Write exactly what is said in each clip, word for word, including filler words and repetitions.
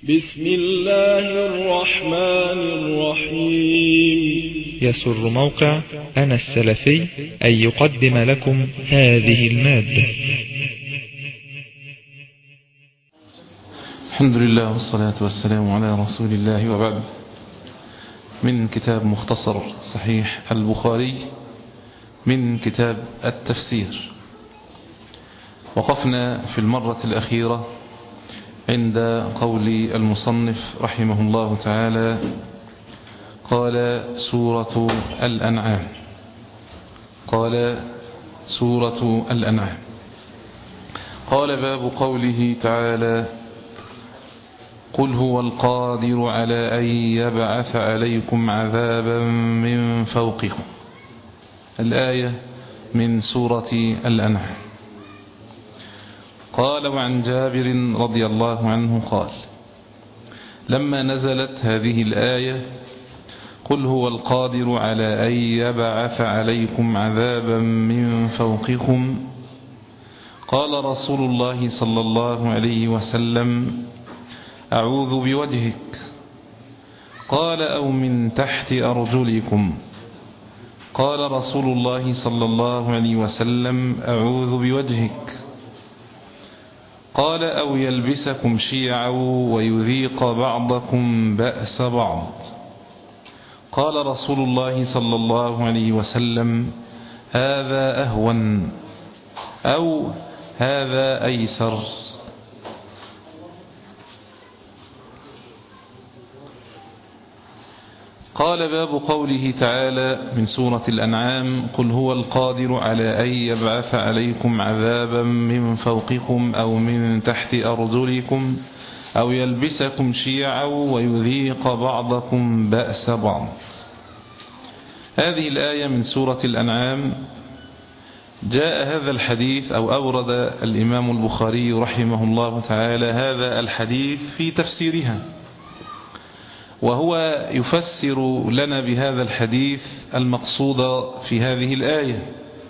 بسم الله الرحمن الرحيم. يسر موقع أنا السلفي أن يقدم لكم هذه المادة. الحمد لله والصلاة والسلام على رسول الله، وبعد. من كتاب مختصر صحيح البخاري من كتاب التفسير. وقفنا في المرة الأخيرة عند قول المصنف رحمه الله تعالى: قال سورة الأنعام قال سورة الأنعام قال باب قوله تعالى: قل هو القادر على أن يبعث عليكم عذابا من فوقكم. الآية من سورة الأنعام. قال: وعن جابر رضي الله عنه قال: لما نزلت هذه الآية قل هو القادر على أن يبعث عليكم عذابا من فوقكم، قال رسول الله صلى الله عليه وسلم: أعوذ بوجهك. قال: أو من تحت أرجلكم. قال رسول الله صلى الله عليه وسلم: أعوذ بوجهك. قال: أو يلبسكم شيعا ويذيق بعضكم بأس بعض. قال رسول الله صلى الله عليه وسلم: هذا أهون، أو هذا أيسر. قال: باب قوله تعالى من سورة الأنعام: قل هو القادر على أن يبعث عليكم عذابا من فوقكم أو من تحت أرجلكم أو يلبسكم شيعا ويذيق بعضكم بأس بعض. هذه الآية من سورة الأنعام. جاء هذا الحديث أو أورد الإمام البخاري رحمه الله تعالى هذا الحديث في تفسيرها، وهو يفسر لنا بهذا الحديث المقصود في هذه الآية.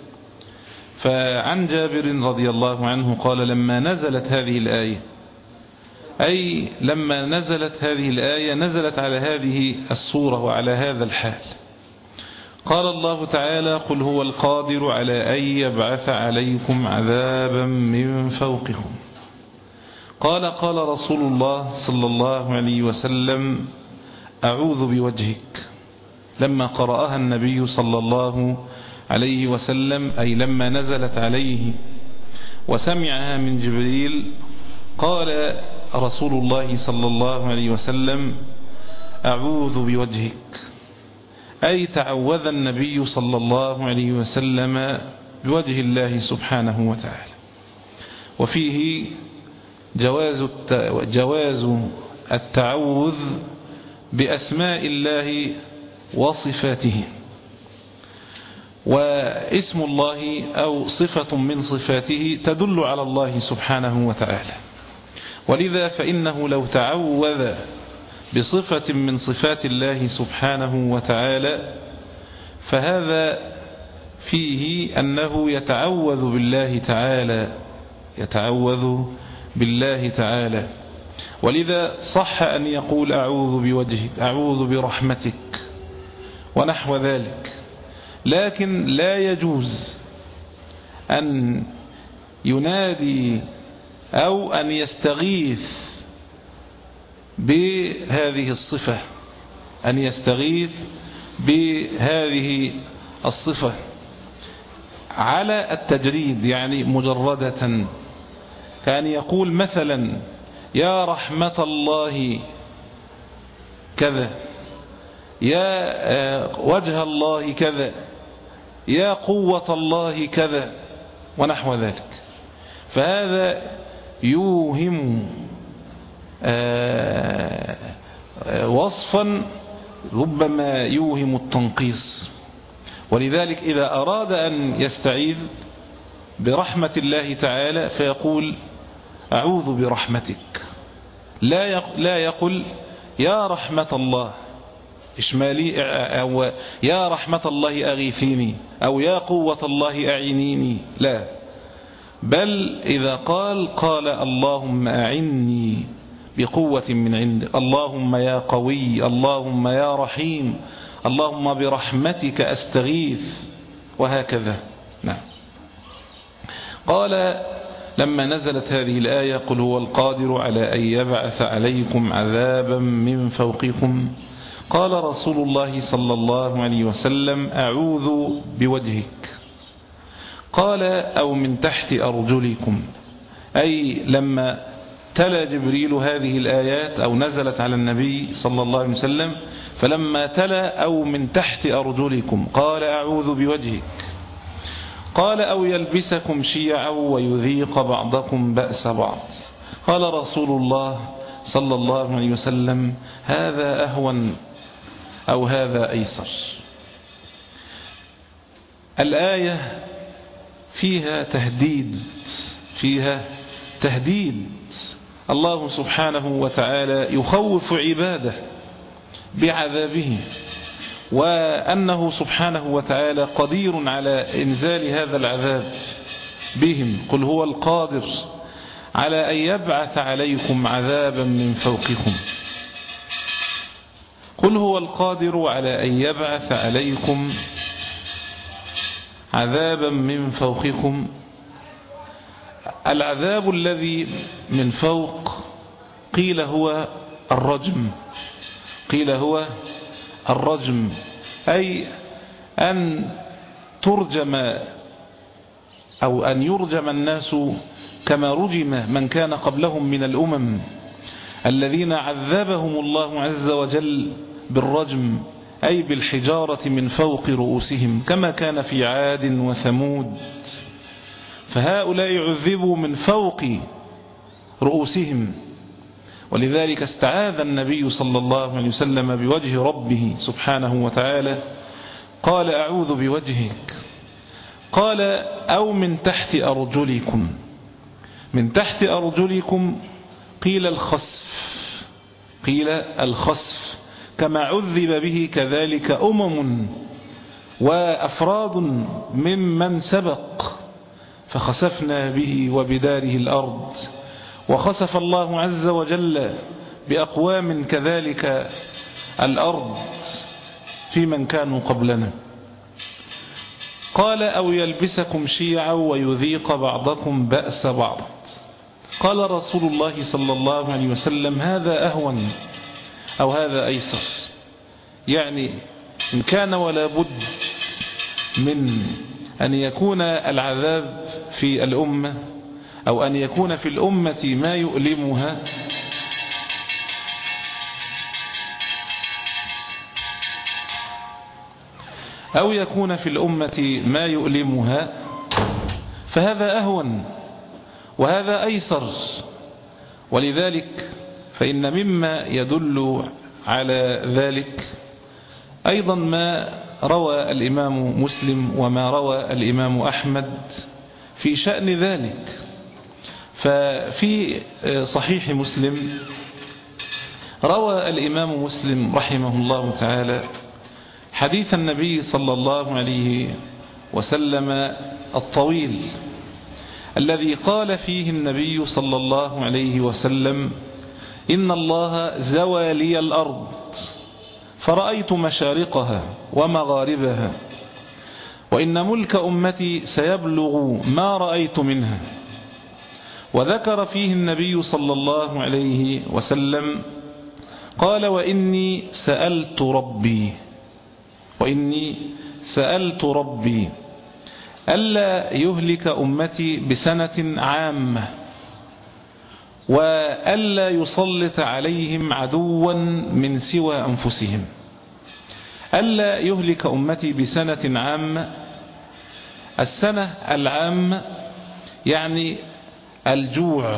فعن جابر رضي الله عنه قال: لما نزلت هذه الآية، أي لما نزلت هذه الآية نزلت على هذه الصورة وعلى هذا الحال. قال الله تعالى: قل هو القادر على أن يبعث عليكم عذابا من فوقكم. قال قال رسول الله صلى الله عليه وسلم: أعوذ بوجهك. لما قرأها النبي صلى الله عليه وسلم، أي لما نزلت عليه وسمعها من جبريل، قال رسول الله صلى الله عليه وسلم: أعوذ بوجهك، أي تعوذ النبي صلى الله عليه وسلم بوجه الله سبحانه وتعالى. وفيه جواز جواز التعوذ بأسماء الله وصفاته. واسم الله أو صفة من صفاته تدل على الله سبحانه وتعالى، ولذا فإنه لو تعوذ بصفة من صفات الله سبحانه وتعالى فهذا فيه أنه يتعوذ بالله تعالى يتعوذ بالله تعالى ولذا صح أن يقول: أعوذ بوجهك، أعوذ برحمتك، ونحو ذلك. لكن لا يجوز أن ينادي أو أن يستغيث بهذه الصفة أن يستغيث بهذه الصفة على التجريد، يعني مجردة، كان يقول مثلا: يا رحمة الله كذا، يا وجه الله كذا، يا قوة الله كذا، ونحو ذلك. فهذا يوهم وصفا ربما يوهم التنقيص. ولذلك إذا أراد أن يستعيذ برحمة الله تعالى فيقول: أعوذ برحمتك. لا لا يقل يا رحمة الله إشمالي، أو يا رحمة الله أغيثيني، أو يا قوة الله أعينيني. لا، بل إذا قال قال: اللهم أعني بقوة من عندك، اللهم يا قوي، اللهم يا رحيم، اللهم برحمتك أستغيث، وهكذا. نعم. قال لما نزلت هذه الآية قل هو القادر على أن يبعث عليكم عذابا من فوقكم، قال رسول الله صلى الله عليه وسلم أعوذ بوجهك. قال أو من تحت أرجلكم، أي لما تلا جبريل هذه الآيات أو نزلت على النبي صلى الله عليه وسلم، فلما تلا أو من تحت أرجلكم قال أعوذ بوجهك. قال أو يلبسكم شيعا ويذيق بعضكم بأس بعض، قال رسول الله صلى الله عليه وسلم هذا أهون أو هذا أيسر. الآية فيها تهديد، فيها تهديد. الله سبحانه وتعالى يخوف عباده بعذابه، وأنه سبحانه وتعالى قدير على إنزال هذا العذاب بهم. قل هو القادر على أن يبعث عليكم عذابا من فوقكم، قل هو القادر على أن يبعث عليكم عذابا من فوقكم. العذاب الذي من فوق قيل هو الرجم، قيل هو الرجم، أي أن ترجم أو أن يرجم الناس كما رجم من كان قبلهم من الأمم الذين عذبهم الله عز وجل بالرجم، أي بالحجارة من فوق رؤوسهم كما كان في عاد وثمود. فهؤلاء عذبوا من فوق رؤوسهم، ولذلك استعاذ النبي صلى الله عليه وسلم بوجه ربه سبحانه وتعالى، قال أعوذ بوجهك. قال أو من تحت أرجلكم، من تحت أرجلكم قيل الخسف، قيل الخسف كما عذب به كذلك أمم وأفراد ممن سبق، فخسفنا به وبداره الأرض، وخسف الله عز وجل بأقوام كذلك الأرض في من كانوا قبلنا. قال أو يلبسكم شيعا ويذيق بعضكم بأس بعض، قال رسول الله صلى الله عليه وسلم هذا أهون أو هذا أيسر، يعني إن كان ولا بد من أن يكون العذاب في الأمة أو أن يكون في الأمة ما يؤلمها، أو يكون في الأمة ما يؤلمها، فهذا أهون وهذا أيسر. ولذلك فإن مما يدل على ذلك أيضا ما روى الإمام مسلم وما روى الإمام أحمد في شأن ذلك. ففي صحيح مسلم روى الإمام مسلم رحمه الله تعالى حديث النبي صلى الله عليه وسلم الطويل الذي قال فيه النبي صلى الله عليه وسلم إن الله زوى لي الأرض فرأيت مشارقها ومغاربها، وإن ملك أمتي سيبلغ ما رأيت منها. وذكر فيه النبي صلى الله عليه وسلم قال وإني سألت ربي، وإني سألت ربي ألا يهلك أمتي بسنة عامة، وألا يسلط عليهم عدوا من سوى أنفسهم. ألا يهلك أمتي بسنة عامة، السنة العامة يعني الجوع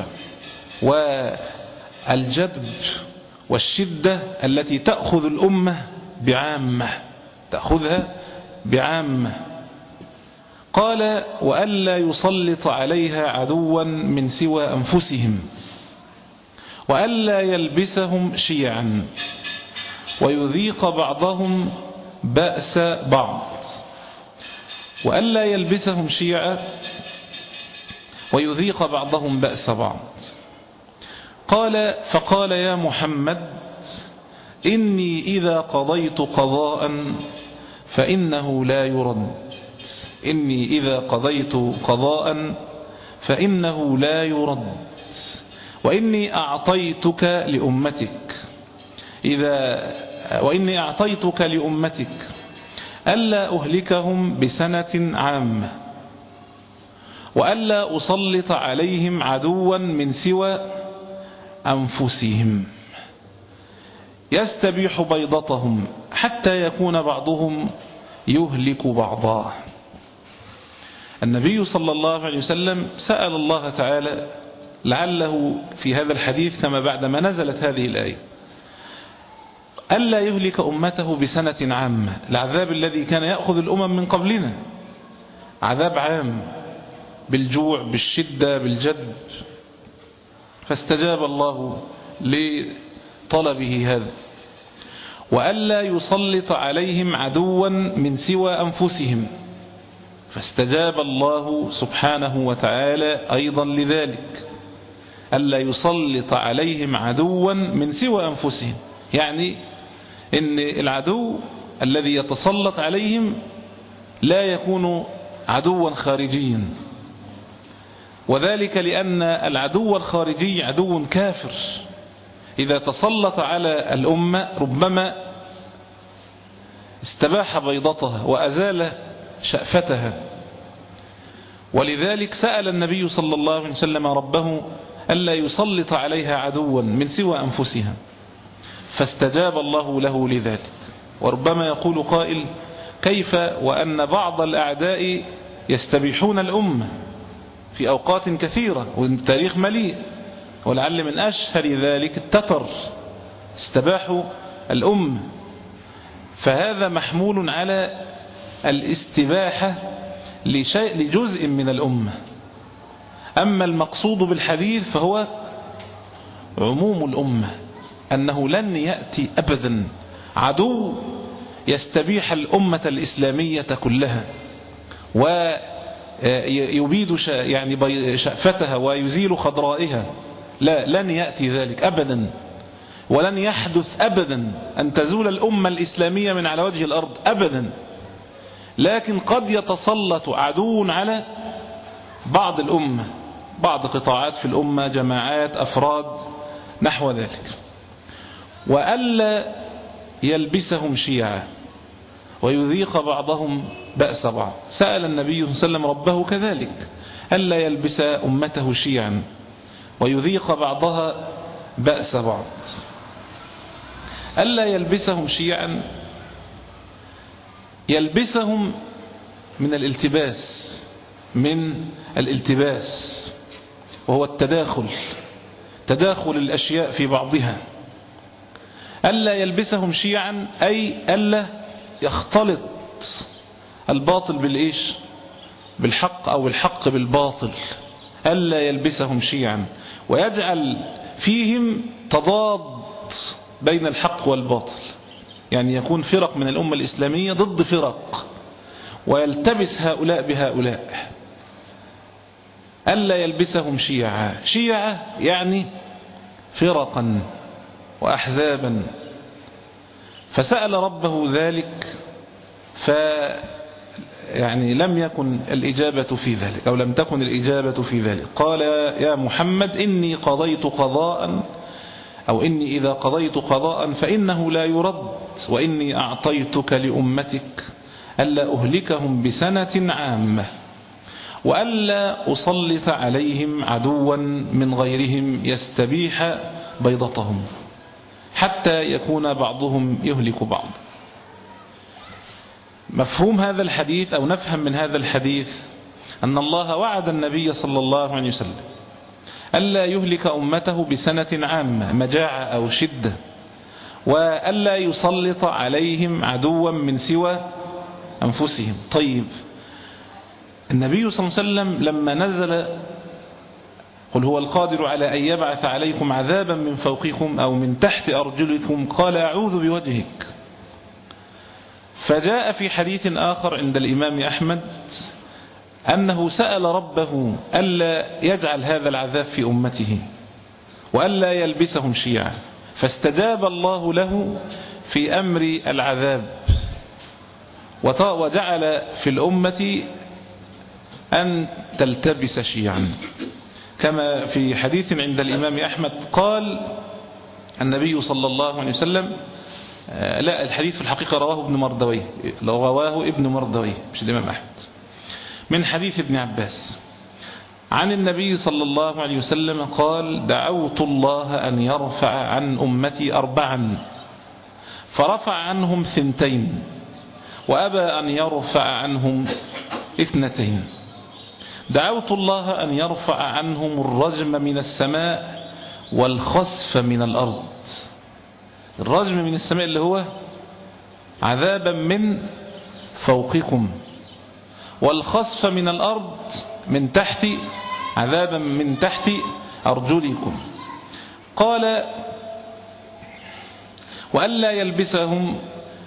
والجدب والشدة التي تأخذ الأمة بعامة، تأخذها بعامة. قال وألا يسلط عليها عدوا من سوى أنفسهم، وألا يلبسهم شيعا ويذيق بعضهم بأس بعض. وألا يلبسهم شيعا ويذيق بعضهم بأس بعض. قال فقال يا محمد إني إذا قضيت قضاء فإنه لا يرد إني إذا قضيت قضاء فإنه لا يرد وإني أعطيتك لأمتك إذا وإني أعطيتك لأمتك ألا أهلكهم بسنة عامة وألا أسلط عليهم عدوا من سوى أنفسهم يستبيح بيضتهم حتى يكون بعضهم يهلك بعضا. النبي صلى الله عليه وسلم سأل الله تعالى لعله في هذا الحديث كما بعدما نزلت هذه الآية ألا يهلك أمته بسنة عامة، العذاب الذي كان يأخذ الأمم من قبلنا عذاب عام بالجوع بالشدة بالجد، فاستجاب الله لطلبه هذا. وألا يسلط عليهم عدوا من سوى أنفسهم، فاستجاب الله سبحانه وتعالى أيضا لذلك، ألا يسلط عليهم عدوا من سوى أنفسهم، يعني إن العدو الذي يتسلط عليهم لا يكون عدوا خارجيا، وذلك لأن العدو الخارجي عدو كافر إذا تسلط على الأمة ربما استباح بيضتها وأزال شأفتها. ولذلك سأل النبي صلى الله عليه وسلم ربه ألا يسلط عليها عدوا من سوى أنفسها، فاستجاب الله له لذلك. وربما يقول قائل كيف وأن بعض الأعداء يستبيحون الأمة في أوقات كثيرة والتاريخ مليء، ولعل من أشهر ذلك التتر استباحوا الأمة، فهذا محمول على الاستباحة لشيء لجزء من الأمة. أما المقصود بالحديث فهو عموم الأمة، أنه لن يأتي أبدا عدو يستبيح الأمة الإسلامية كلها ويبيد يعني شأفتها ويزيل خضرائها، لا، لن يأتي ذلك أبدا، ولن يحدث أبدا أن تزول الأمة الإسلامية من على وجه الأرض أبدا. لكن قد يتسلط عدو على بعض الأمة، بعض قطاعات في الأمة، جماعات، أفراد، نحو ذلك. وألا يلبسهم شيعا ويذيق بعضهم بأس بعض. سأل النبي صلى الله عليه وسلم ربه كذلك ألا يلبس أمته شيعا ويذيق بعضها بأس بعض. ألا يلبسهم شيعا، يلبسهم من الالتباس، من الالتباس وهو التداخل، تداخل الأشياء في بعضها. ألا يلبسهم شيعا أي ألا يختلط الباطل بالإيش؟ بالحق، أو الحق بالباطل. ألا يلبسهم شيعا ويجعل فيهم تضاد بين الحق والباطل، يعني يكون فرق من الأمة الإسلامية ضد فرق ويلتبس هؤلاء بهؤلاء. ألا يلبسهم شيعا، شيعا يعني فرقا وأحزابا. فسأل ربه ذلك، ف يعني لم يكن الإجابة في ذلك، أو لم تكن الإجابة في ذلك. قال يا محمد إني قضيت قضاء، أو إني إذا قضيت قضاء فإنه لا يرد، وإني أعطيتك لأمتك ألا أهلكهم بسنة عامة وألا أسلط عليهم عدوا من غيرهم يستبيح بيضتهم حتى يكون بعضهم يهلك بعض. مفهوم هذا الحديث، أو نفهم من هذا الحديث، أن الله وعد النبي صلى الله عليه وسلم ألا يهلك أمته بسنة عامة، مجاعة أو شدة، وألا يسلط عليهم عدوا من سوى أنفسهم. طيب، النبي صلى الله عليه وسلم لما نزل قل هو القادر على أن يبعث عليكم عذابا من فوقكم أو من تحت أرجلكم قال أعوذ بوجهك. فجاء في حديث آخر عند الإمام أحمد أنه سأل ربه ألا يجعل هذا العذاب في أمته، وألا يلبسهم شيعا، فاستجاب الله له في أمر العذاب، وجعل في الأمة أن تلتبس شيعا، كما في حديث عند الإمام أحمد قال النبي صلى الله عليه وسلم، لا الحديث في الحقيقة رواه ابن مردويه، رواه ابن مردويه مش الإمام أحمد، من حديث ابن عباس عن النبي صلى الله عليه وسلم قال: دعوت الله أن يرفع عن أمتي أربعا فرفع عنهم ثنتين وأبى أن يرفع عنهم اثنتين. دعوت الله أن يرفع عنهم الرجم من السماء والخسف من الأرض. الرجم من السماء اللي هو عذابا من فوقكم، والخسف من الأرض من تحت عذابا من تحت أرجلكم. قال: وألا يلبسهم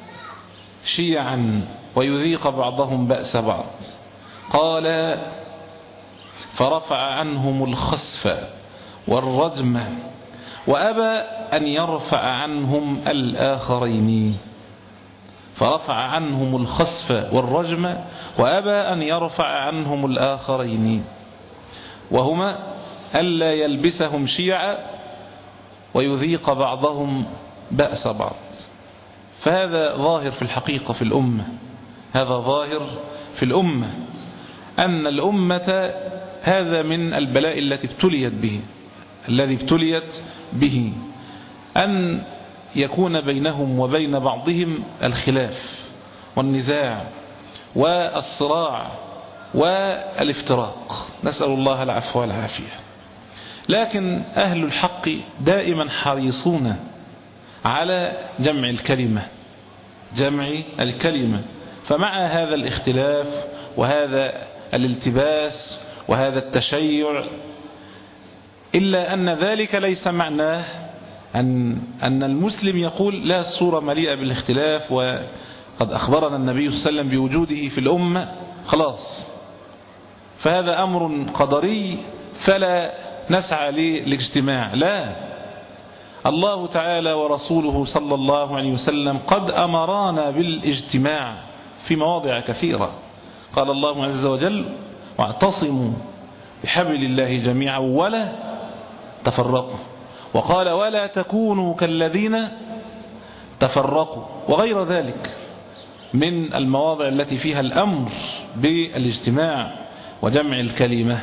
شيعا ويذيق بعضهم بأس بعض. قال: فرفع عنهم الخسف والرجم وأبى أن يرفع عنهم الآخرين. فرفع عنهم الخسف والرجم وأبى أن يرفع عنهم الآخرين، وهما ألا يلبسهم شيعا ويذيق بعضهم بأس بعض. فهذا ظاهر في الحقيقة في الأمة، هذا ظاهر في الأمة أن الأمة هذا من البلاء التي ابتليت به الذي ابتليت به أن يكون بينهم وبين بعضهم الخلاف والنزاع والصراع والافتراق، نسأل الله العفو والعافية. لكن أهل الحق دائما حريصون على جمع الكلمة جمع الكلمة فمع هذا الاختلاف وهذا الالتباس وهذا التشيع، إلا أن ذلك ليس معناه أن, أن المسلم يقول لا، الصورة مليئة بالاختلاف وقد أخبرنا النبي صلى الله عليه وسلم بوجوده في الأمة، خلاص فهذا أمر قدري فلا نسعى للاجتماع. لا، الله تعالى ورسوله صلى الله عليه وسلم قد أمرانا بالاجتماع في مواضع كثيرة. قال الله عز وجل: واعتصموا بحبل الله جميعا ولا تفرقوا. وقال: ولا تكونوا كالذين تفرقوا، وغير ذلك من المواضع التي فيها الأمر بالاجتماع وجمع الكلمة.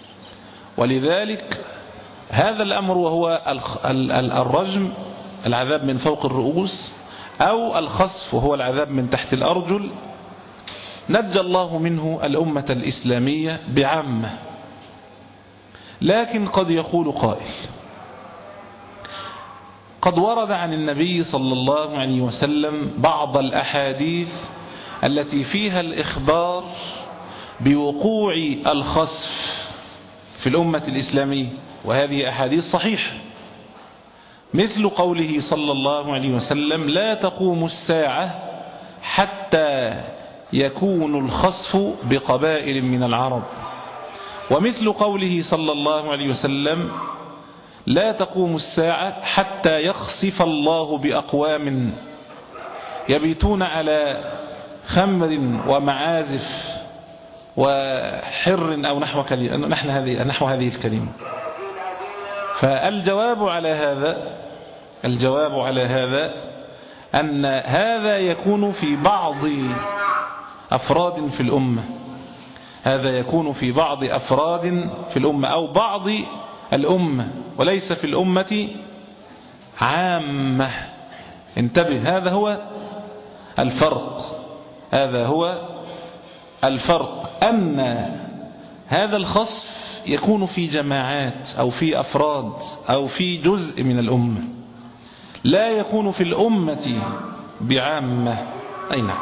ولذلك هذا الأمر وهو الرجم، العذاب من فوق الرؤوس، أو الخسف وهو العذاب من تحت الأرجل، نجى الله منه الأمة الإسلامية بعامة. لكن قد يقول قائل: قد ورد عن النبي صلى الله عليه وسلم بعض الأحاديث التي فيها الإخبار بوقوع الخسف في الأمة الإسلامية، وهذه أحاديث صحيحة، مثل قوله صلى الله عليه وسلم: لا تقوم الساعة حتى يكون الخسف بقبائل من العرب. ومثل قوله صلى الله عليه وسلم: لا تقوم الساعة حتى يخسف الله بأقوام يبيتون على خمر ومعازف وحر أو نحو نحن هذه نحو هذه الكلمة. فالجواب على هذا الجواب على هذا أن هذا يكون في بعض أفراد في الأمة هذا يكون في بعض أفراد في الأمة أو بعض الأمة، وليس في الأمة عامة. انتبه، هذا هو الفرق هذا هو الفرق أن هذا الخسف يكون في جماعات أو في أفراد أو في جزء من الأمة، لا يكون في الأمة بعامة. أي نعم.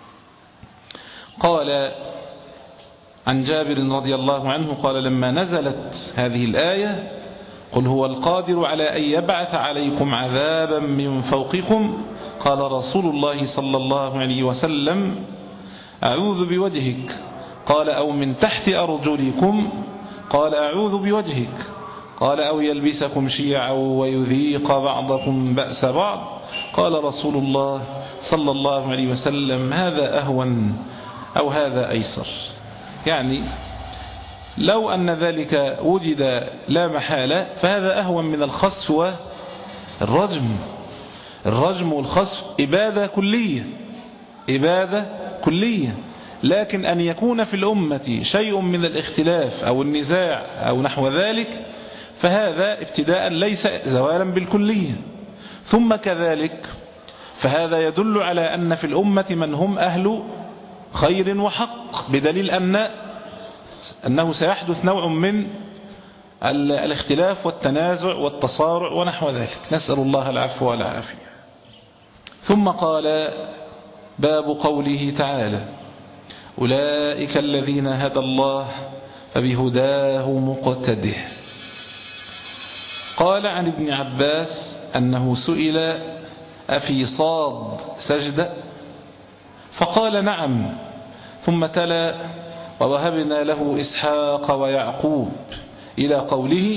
قال عن جابر رضي الله عنه قال: لما نزلت هذه الآية: قل هو القادر على أن يبعث عليكم عذابا من فوقكم، قال رسول الله صلى الله عليه وسلم: أعوذ بوجهك. قال: أو من تحت أرجلكم؟ قال: أعوذ بوجهك. قال أو يلبسكم شيعا ويذيق بعضكم بأس بعض. قال رسول الله صلى الله عليه وسلم هذا أهون أو هذا أيسر. يعني لو أن ذلك وجد لا محالة فهذا أهون من الخسف والرجم. الرجم والخسف إبادة كلية، إبادة كلية، لكن أن يكون في الأمة شيء من الاختلاف أو النزاع أو نحو ذلك فهذا ابتداء ليس زوالا بالكلية. ثم كذلك فهذا يدل على أن في الأمة من هم أهل خير وحق، بدليل أن أنه سيحدث نوع من الاختلاف والتنازع والتصارع ونحو ذلك، نسأل الله العفو والعافية. ثم قال باب قوله تعالى أولئك الذين هدى الله فبهداه مقتده. قال عن ابن عباس أنه سئل أفي صاد سجدة فقال نعم، ثم تلا ووهبنا له إسحاق ويعقوب إلى قوله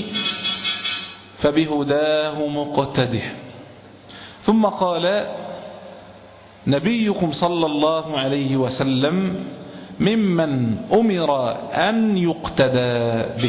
فبهداه مقتده. ثم قال نبيكم صلى الله عليه وسلم ممن أمر أن يقتدى به،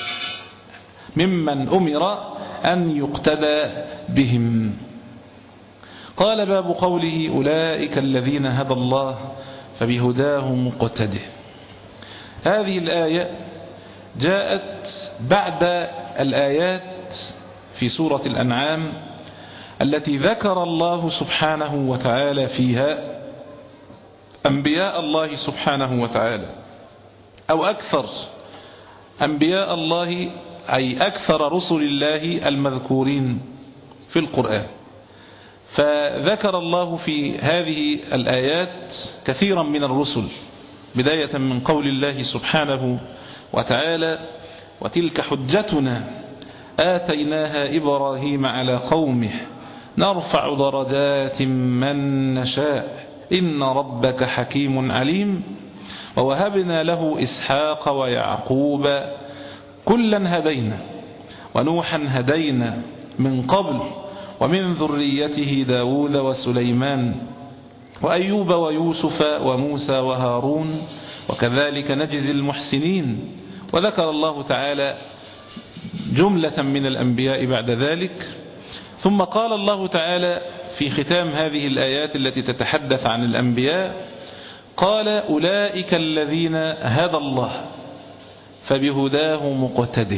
ممن أمر أن يقتدى بهم. قال باب قوله أولئك الذين هدى الله فبهداه مقتده. هذه الآية جاءت بعد الآيات في سورة الأنعام التي ذكر الله سبحانه وتعالى فيها أنبياء الله سبحانه وتعالى، أو أكثر أنبياء الله، أي أكثر رسل الله المذكورين في القرآن. فذكر الله في هذه الآيات كثيرا من الرسل، بداية من قول الله سبحانه وتعالى وتلك حجتنا آتيناها إبراهيم على قومه نرفع درجات من نشاء إن ربك حكيم عليم ووهبنا له إسحاق ويعقوب كلا هدينا ونوحا هدينا من قبل ومن ذريته داود وسليمان وأيوب ويوسف وموسى وهارون وكذلك نجزي المحسنين. وذكر الله تعالى جملة من الأنبياء بعد ذلك. ثم قال الله تعالى في ختام هذه الآيات التي تتحدث عن الأنبياء قال أولئك الذين هدى الله فبهداه مقتده.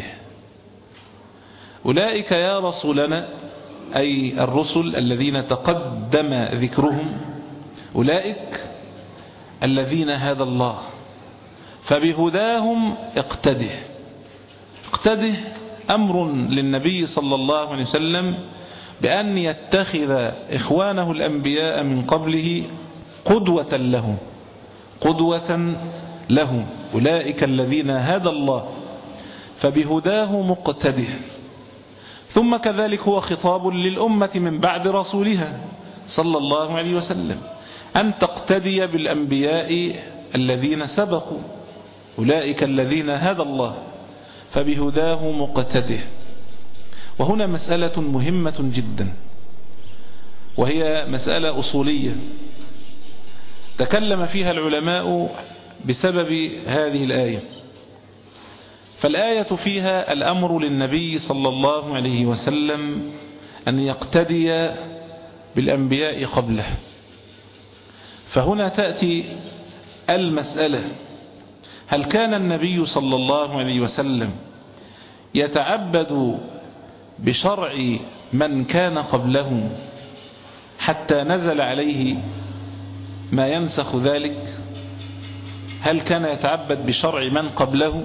أولئك يا رسولنا، أي الرسل الذين تقدم ذكرهم، أولئك الذين هدى الله فبهداهم اقتده. اقتده أمر للنبي صلى الله عليه وسلم بأن يتخذ إخوانه الأنبياء من قبله قدوة له، قدوة له. أولئك الذين هدى الله فبهداه مقتده. ثم كذلك هو خطاب للأمة من بعد رسولها صلى الله عليه وسلم أن تقتدي بالأنبياء الذين سبقوا. أولئك الذين هدى الله فبهداه مقتده. وهنا مسألة مهمة جدا، وهي مسألة أصولية تكلم فيها العلماء بسبب هذه الآية. فالآية فيها الأمر للنبي صلى الله عليه وسلم أن يقتدي بالأنبياء قبله. فهنا تأتي المسألة: هل كان النبي صلى الله عليه وسلم يتعبد بشرع من كان قبله حتى نزل عليه ما ينسخ ذلك؟ هل كان يتعبد بشرع من قبله؟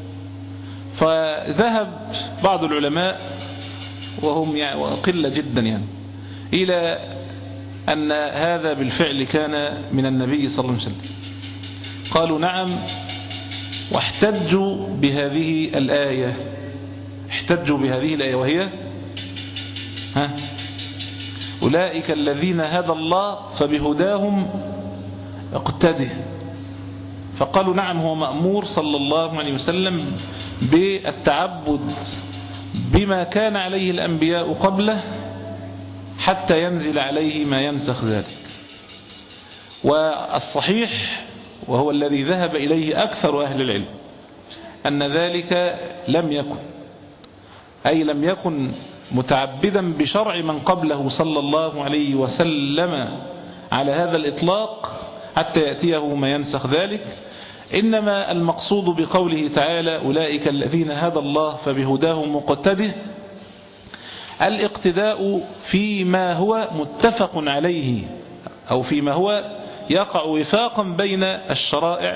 فذهب بعض العلماء وهم يعني قلة جدا يعني إلى أن هذا بالفعل كان من النبي صلى الله عليه وسلم. قالوا نعم، واحتجوا بهذه الآية، احتجوا بهذه الآية وهي ها أولئك الذين هدى الله فبهداهم اقتده. فقالوا نعم، هو مأمور صلى الله عليه وسلم بالتعبد بما كان عليه الأنبياء قبله حتى ينزل عليه ما ينسخ ذلك. والصحيح وهو الذي ذهب إليه أكثر أهل العلم أن ذلك لم يكن، أي لم يكن متعبدا بشرع من قبله صلى الله عليه وسلم على هذا الإطلاق حتى يأتيه ما ينسخ ذلك، إنما المقصود بقوله تعالى أولئك الذين هدى الله فبهداه مقتده الاقتداء فيما هو متفق عليه أو فيما هو يقع وفاقا بين الشرائع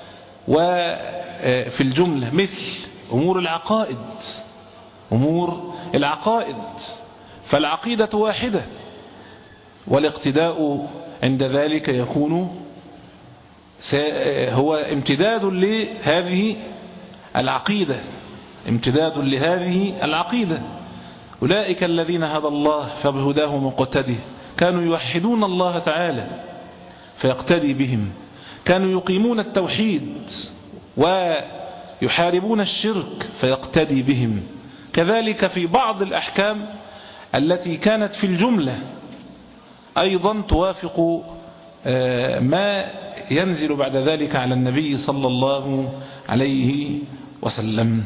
وفي الجملة، مثل أمور العقائد. أمور العقائد فالعقيدة واحدة، والاقتداء عند ذلك يكون هو امتداد لهذه العقيدة، امتداد لهذه العقيدة. أولئك الذين هدى الله فبهداه مقتده، كانوا يوحدون الله تعالى فيقتدي بهم، كانوا يقيمون التوحيد ويحاربون الشرك فيقتدي بهم. كذلك في بعض الأحكام التي كانت في الجملة أيضا توافق ما ينزل بعد ذلك على النبي صلى الله عليه وسلم.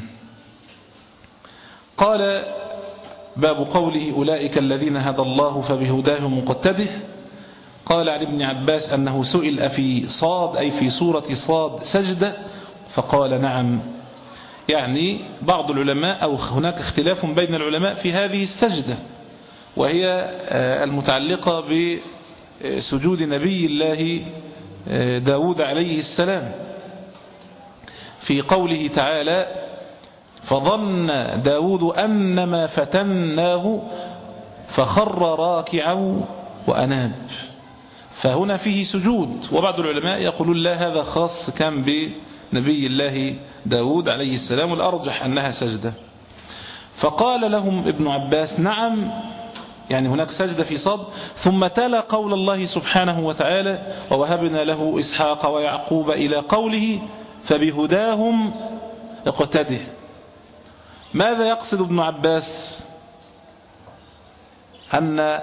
قال باب قوله أولئك الذين هدى الله فبهداه مقتده. قال عن ابن عباس أنه سئل أفي صاد أي في سورة صاد سجدة، فقال نعم. يعني بعض العلماء أو هناك اختلاف بين العلماء في هذه السجدة، وهي المتعلقة بسجود نبي الله داود عليه السلام في قوله تعالى فظن داود أنما فتناه فخر راكعا وأناب. فهنا فيه سجود، وبعض العلماء يقولون لا، هذا خاص كان بنبي الله داود عليه السلام، والأرجح أنها سجدة. فقال لهم ابن عباس نعم، يعني هناك سجدة في صاد. ثم تلا قول الله سبحانه وتعالى ووهبنا له إسحاق ويعقوب إلى قوله فبهداهم اقتده. ماذا يقصد ابن عباس؟ أن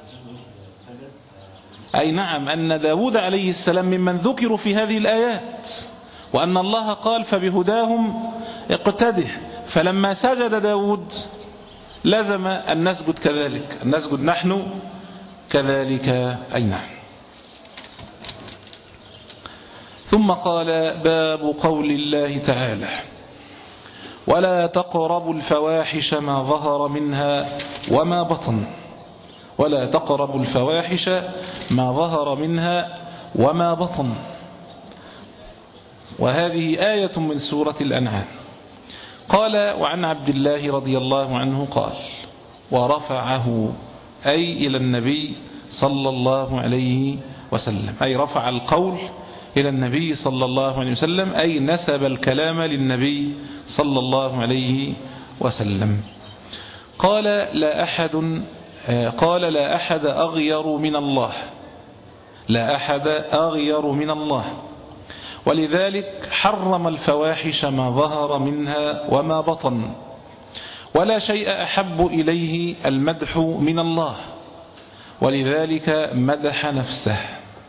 أي نعم أن داود عليه السلام ممن ذكروا في هذه الآيات، وأن الله قال فبهداهم اقتده، فلما سجد داود لازم أن نسجد كذلك، أن نسجد نحن كذلك. أي نعم. ثم قال باب قول الله تعالى ولا تقربوا الفواحش ما ظهر منها وما بطن، ولا تقربوا الفواحش ما ظهر منها وما بطن. وهذه آية من سورة الأنعام. قال وعن عبد الله رضي الله عنه قال ورفعه أي إلى النبي صلى الله عليه وسلم، أي رفع القول إلى النبي صلى الله عليه وسلم، أي نسب الكلام للنبي صلى الله عليه وسلم. قال لا أحد قال لا أحد أغير من الله، لا أحد أغير من الله، ولذلك حرم الفواحش ما ظهر منها وما بطن، ولا شيء أحب إليه المدح من الله، ولذلك مدح نفسه.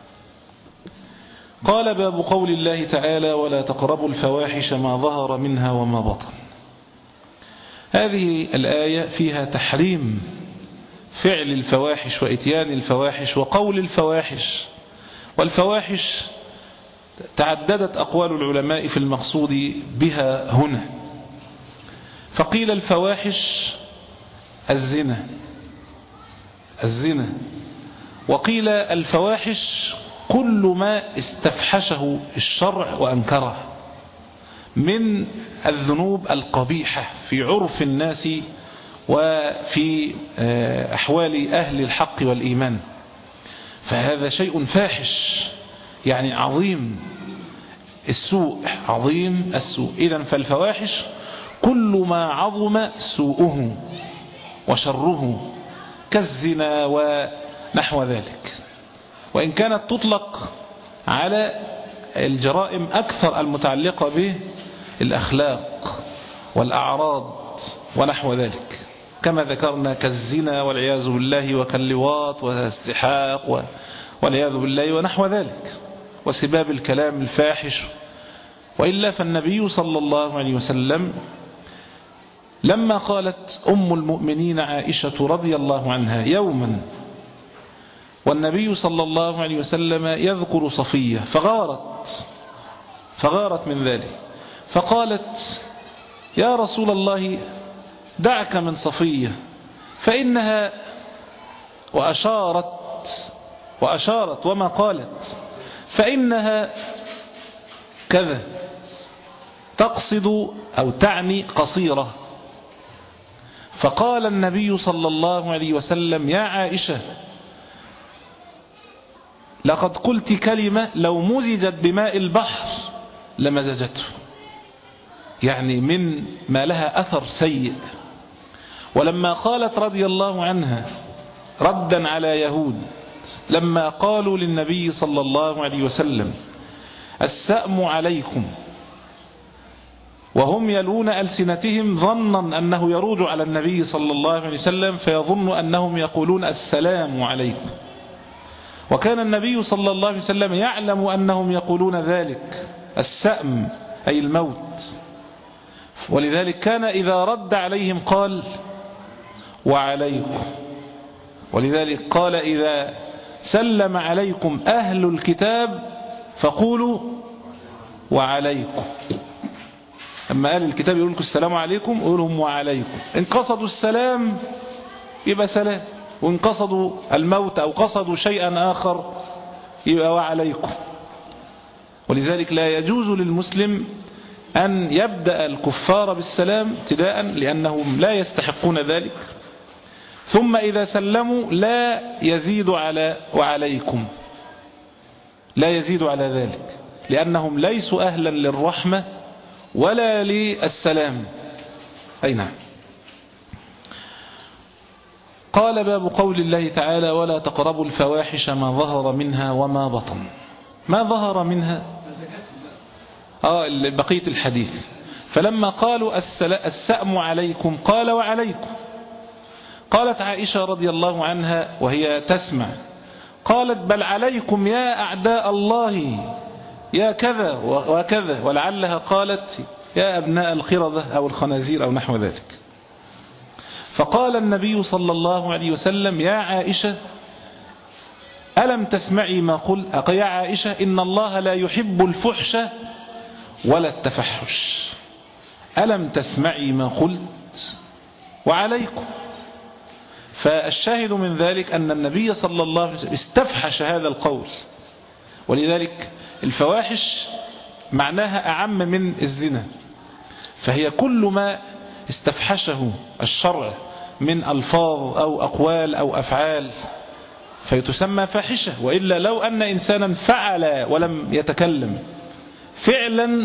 قال باب قول الله تعالى ولا تقربوا الفواحش ما ظهر منها وما بطن. هذه الآية فيها تحريم فعل الفواحش وإتيان الفواحش وقول الفواحش. والفواحش تعددت أقوال العلماء في المقصود بها هنا، فقيل الفواحش الزنا الزنا وقيل الفواحش كل ما استفحشه الشرع وأنكره من الذنوب القبيحة في عرف الناس وفي أحوال أهل الحق والإيمان، فهذا شيء فاحش يعني عظيم السوء، عظيم السوء. إذن فالفواحش كل ما عظم سوءه وشره كالزنا ونحو ذلك، وإن كانت تطلق على الجرائم أكثر المتعلقة بالأخلاق والأعراض ونحو ذلك كما ذكرنا كالزنا والعياذ بالله وكاللواط والسحاق والعياذ بالله ونحو ذلك وسباب الكلام الفاحش. وإلا فالنبي صلى الله عليه وسلم لما قالت أم المؤمنين عائشة رضي الله عنها يوما والنبي صلى الله عليه وسلم يذكر صفية فغارت فغارت من ذلك فقالت يا رسول الله دعك من صفية فإنها وأشارت وأشارت وما قالت فإنها كذا تقصد أو تعني قصيرة. فقال النبي صلى الله عليه وسلم يا عائشة لقد قلت كلمة لو مزجت بماء البحر لمزجته، يعني من ما لها أثر سيء. ولما قالت رضي الله عنها ردا على يهود لما قالوا للنبي صلى الله عليه وسلم السأم عليكم وهم يلون ألسنتهم ظنا أنه يروج على النبي صلى الله عليه وسلم فيظن أنهم يقولون السلام عليكم، وكان النبي صلى الله عليه وسلم يعلم أنهم يقولون ذلك السأم أي الموت، ولذلك كان إذا رد عليهم قال وعليكم. ولذلك قال إذا سلم عليكم أهل الكتاب فقولوا وعليكم. أما أهل الكتاب يقول لكم السلام عليكم قولوا لهم وعليكم. إن قصدوا السلام يبقى سلام، وإن قصدوا الموت أو قصدوا شيئا آخر يبقى وعليكم. ولذلك لا يجوز للمسلم أن يبدأ الكفار بالسلام ابتداء لأنهم لا يستحقون ذلك، ثم إذا سلموا لا يزيد على وعليكم، لا يزيد على ذلك لأنهم ليسوا أهلا للرحمة ولا للسلام. أي نعم. قال باب قول الله تعالى ولا تقربوا الفواحش ما ظهر منها وما بطن. ما ظهر منها آه بقية الحديث. فلما قالوا السأم عليكم قال وعليكم. قالت عائشة رضي الله عنها وهي تسمع قالت بل عليكم يا أعداء الله يا كذا وكذا، ولعلها قالت يا أبناء القردة أو الخنازير أو نحو ذلك. فقال النبي صلى الله عليه وسلم يا عائشة ألم تسمعي ما قلت يا عائشة إن الله لا يحب الفحش ولا التفحش، ألم تسمعي ما قلت وعليكم. فالشاهد من ذلك أن النبي صلى الله عليه وسلم استفحش هذا القول، ولذلك الفواحش معناها أعم من الزنا، فهي كل ما استفحشه الشرع من ألفاظ أو أقوال أو أفعال فيتسمى فاحشة. وإلا لو أن إنسانا فعل ولم يتكلم فعلا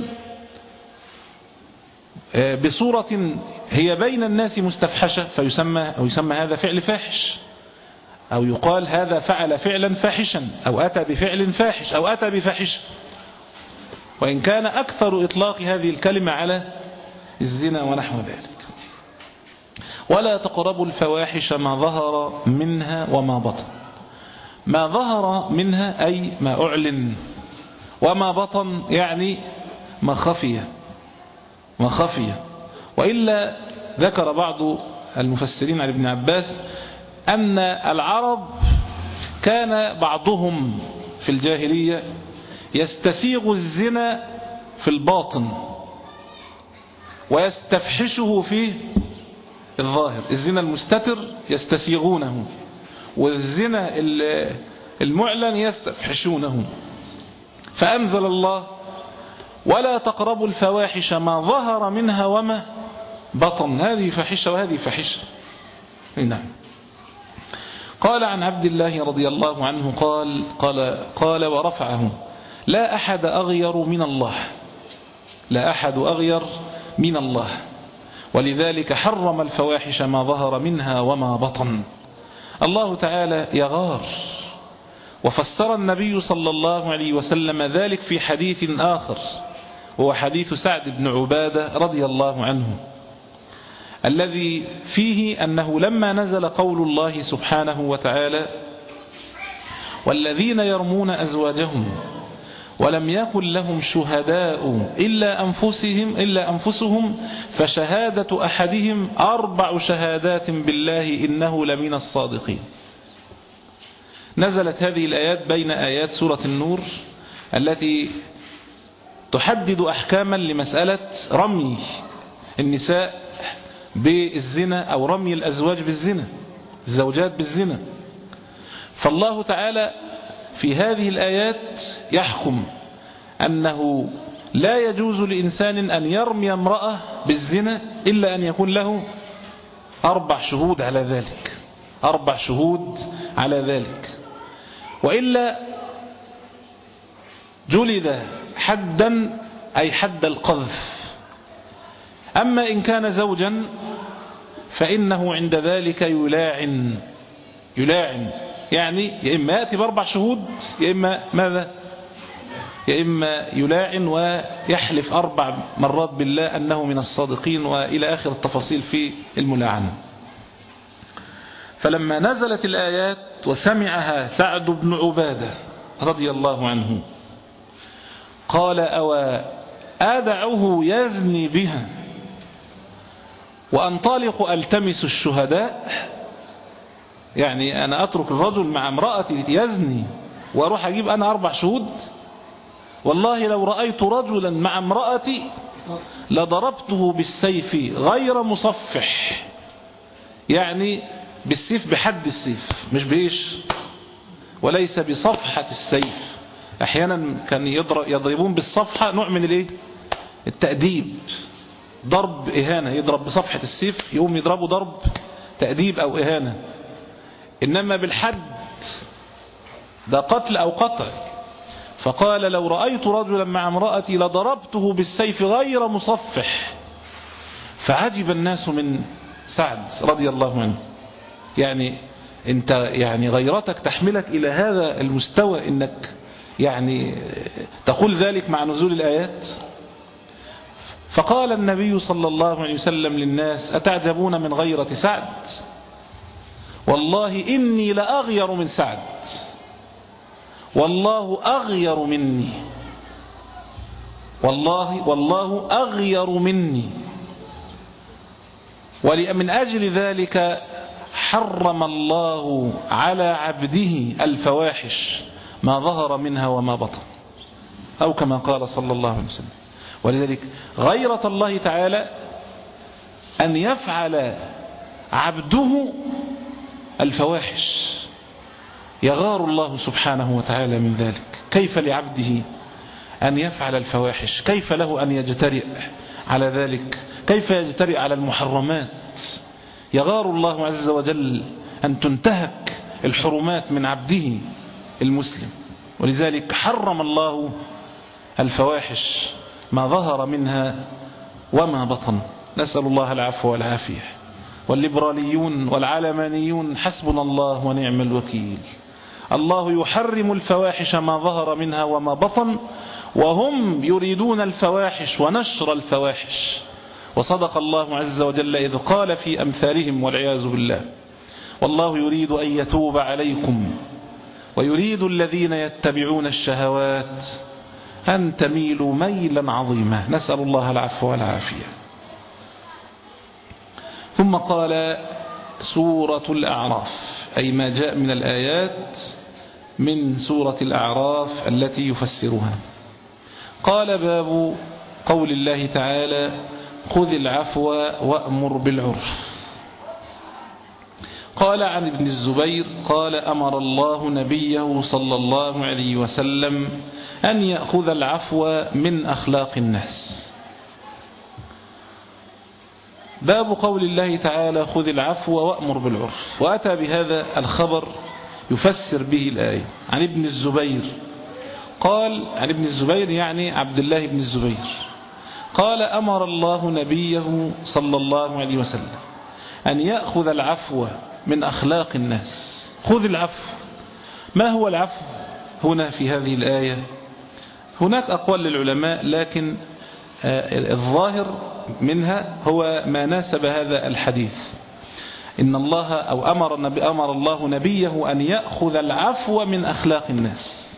بصورة هي بين الناس مستفحشة فيسمى أو يسمى هذا فعل فاحش، أو يقال هذا فعل فعلا فاحشا أو أتى بفعل فاحش أو أتى بفاحشة، وإن كان أكثر إطلاق هذه الكلمة على الزنا ونحو ذلك. ولا تقربوا الفواحش ما ظهر منها وما بطن. ما ظهر منها أي ما أعلن، وما بطن يعني ما خفي ما خفي. وإلا ذكر بعض المفسرين عن ابن عباس أن العرب كان بعضهم في الجاهلية يستسيغ الزنا في الباطن ويستفحشه في الظاهر. الزنا المستتر يستسيغونه، والزنا المعلن يستفحشونه. فأنزل الله ولا تقربوا الفواحش ما ظهر منها وما بطن. هذه فحشة وهذه فحشة. نعم. قال عن عبد الله رضي الله عنه قال قال قال ورفعه لا أحد أغير من الله، لا أحد أغير من الله، ولذلك حرم الفواحش ما ظهر منها وما بطن. الله تعالى يغار، وفسر النبي صلى الله عليه وسلم ذلك في حديث آخر، وهو حديث سعد بن عبادة رضي الله عنه الذي فيه أنه لما نزل قول الله سبحانه وتعالى والذين يرمون أزواجهم ولم يكن لهم شهداء إلا أنفسهم, إلا أنفسهم فشهادة أحدهم أربع شهادات بالله إنه لمن الصادقين. نزلت هذه الآيات بين آيات سورة النور التي تحدد أحكاما لمسألة رمي النساء بالزنا أو رمي الأزواج بالزنا، الزوجات بالزنا. فالله تعالى في هذه الآيات يحكم أنه لا يجوز لإنسان أن يرمي امرأة بالزنا إلا أن يكون له أربع شهود على ذلك، أربع شهود على ذلك، وإلا جلد حدا أي حد القذف. أما إن كان زوجا فإنه عند ذلك يلاعن يلاعن يعني يا إما يأتي بأربع شهود يا إما ماذا يا إما يلاعن ويحلف أربع مرات بالله أنه من الصادقين، وإلى آخر التفاصيل في الملاعنة. فلما نزلت الآيات وسمعها سعد بن عبادة رضي الله عنه قال أو أدعه يزني بها وأنطلق ألتمس الشهداء، يعني أنا أترك الرجل مع امرأتي يزني وأروح أجيب أنا أربع شهود؟ والله لو رأيت رجلا مع امرأتي لضربته بالسيف غير مصفح، يعني بالسيف بحد السيف مش بإيش وليس بصفحة السيف. أحيانا كان يضربون بالصفحة نوع من الايه التأديب، ضرب إهانة، يضرب بصفحة السيف يقوم يضربه ضرب تأديب أو إهانة. إنما بالحد ده قتل أو قطع. فقال لو رأيت رجلا مع امرأتي لضربته بالسيف غير مصفح. فعجب الناس من سعد رضي الله عنه، يعني انت يعني غيرتك تحملك إلى هذا المستوى انك يعني تقول ذلك مع نزول الآيات. فقال النبي صلى الله عليه وسلم للناس أتعجبون من غيرة سعد؟ والله إني لأغير من سعد، والله أغير مني، والله والله أغير مني. ومن أجل ذلك حرم الله على عبده الفواحش ما ظهر منها وما بطن، أو كما قال صلى الله عليه وسلم. ولذلك غيرة الله تعالى أن يفعل عبده الفواحش، يغار الله سبحانه وتعالى من ذلك. كيف لعبده أن يفعل الفواحش؟ كيف له أن يجترئ على ذلك؟ كيف يجترئ على المحرمات؟ يغار الله عز وجل أن تنتهك الحرمات من عبده المسلم. ولذلك حرم الله الفواحش ما ظهر منها وما بطن. نسأل الله العفو والعافية. والليبراليون والعلمانيون حسبنا الله ونعم الوكيل. الله يحرم الفواحش ما ظهر منها وما بطن، وهم يريدون الفواحش ونشر الفواحش. وصدق الله عز وجل إذ قال في أمثالهم والعياذ بالله والله يريد أن يتوب عليكم ويريد الذين يتبعون الشهوات أن تميلوا ميلا عظيما. نسأل الله العفو والعافية. ثم قال سورة الأعراف، أي ما جاء من الآيات من سورة الأعراف التي يفسرها. قال باب قول الله تعالى خذ العفو وأمر بالعرف. قال عن ابن الزبير قال أمر الله نبيه صلى الله عليه وسلم أن يأخذ العفو من أخلاق الناس. باب قول الله تعالى خذ العفو وأمر بالعرف. وأتى بهذا الخبر يفسر به الآية. عن ابن الزبير قال، عن ابن الزبير يعني عبد الله بن الزبير قال أمر الله نبيه صلى الله عليه وسلم أن يأخذ العفو من أخلاق الناس. خذ العفو. ما هو العفو هنا في هذه الآية؟ هناك أقوال للعلماء، لكن الظاهر منها هو ما ناسب هذا الحديث، إن الله أو أمر, النبي أمر الله نبيه أن يأخذ العفو من أخلاق الناس.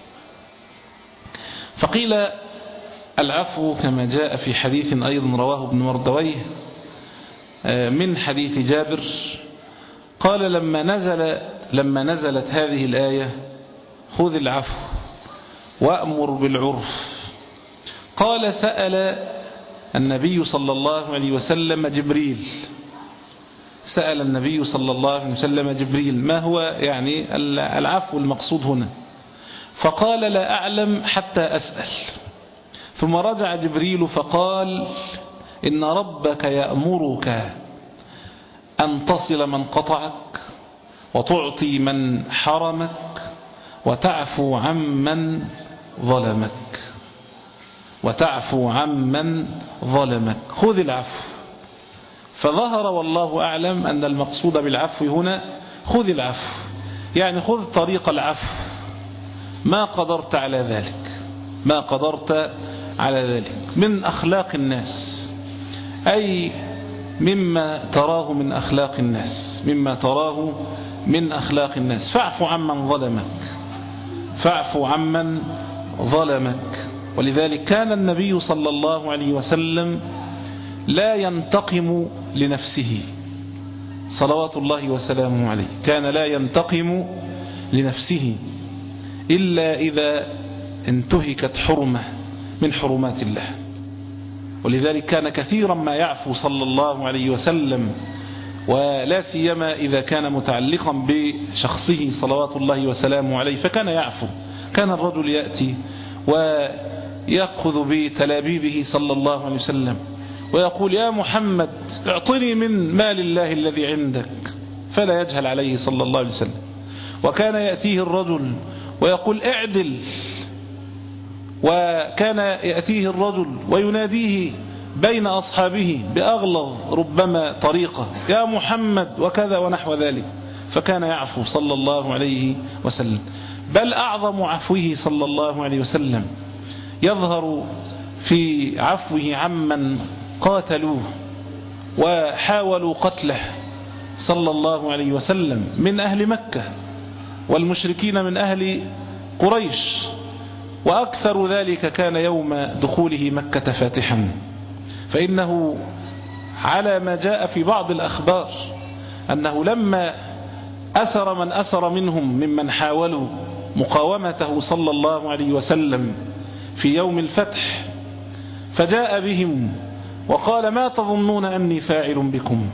فقيل العفو كما جاء في حديث أيضا رواه ابن مردويه من حديث جابر قال لما نزل لما نزلت هذه الآية خذ العفو وأمر بالعرف، قال سأل النبي صلى الله عليه وسلم جبريل سأل النبي صلى الله عليه وسلم جبريل ما هو يعني العفو المقصود هنا، فقال لا أعلم حتى أسأل. ثم رجع جبريل فقال إن ربك يأمرك أن تصل من قطعك وتعطي من حرمك وتعفو عمن ظلمك وتعفو عمن ظلمك خذ العفو. فظهر والله أعلم أن المقصود بالعفو هنا خذ العفو، يعني خذ طريق العفو ما قدرت على ذلك ما قدرت على ذلك من أخلاق الناس، أي مما تراه من أخلاق الناس مما تراه من أخلاق الناس فاعف عمن ظلمك فاعف عمن ظلمك. ولذلك كان النبي صلى الله عليه وسلم لا ينتقم لنفسه صلوات الله وسلامه عليه، كان لا ينتقم لنفسه إلا إذا انتهكت حرمة من حرمات الله. ولذلك كان كثيرا ما يعفو صلى الله عليه وسلم، ولا سيما إذا كان متعلقا بشخصه صلوات الله وسلامه عليه فكان يعفو. كان الرجل يأتي ويأخذ بتلابيبه صلى الله عليه وسلم ويقول يا محمد اعطني من مال الله الذي عندك، فلا يجهل عليه صلى الله عليه وسلم. وكان يأتيه الرجل ويقول اعدل، وكان يأتيه الرجل ويناديه بين أصحابه بأغلظ ربما طريقة يا محمد وكذا ونحو ذلك، فكان يعفو صلى الله عليه وسلم. بل أعظم عفوه صلى الله عليه وسلم يظهر في عفوه عمن قاتلوه وحاولوا قتله صلى الله عليه وسلم من أهل مكة والمشركين من أهل قريش، وأكثر ذلك كان يوم دخوله مكة فاتحا. فإنه على ما جاء في بعض الأخبار أنه لما أسر من أسر منهم ممن حاولوا مقاومته صلى الله عليه وسلم في يوم الفتح فجاء بهم وقال ما تظنون أني فاعل بكم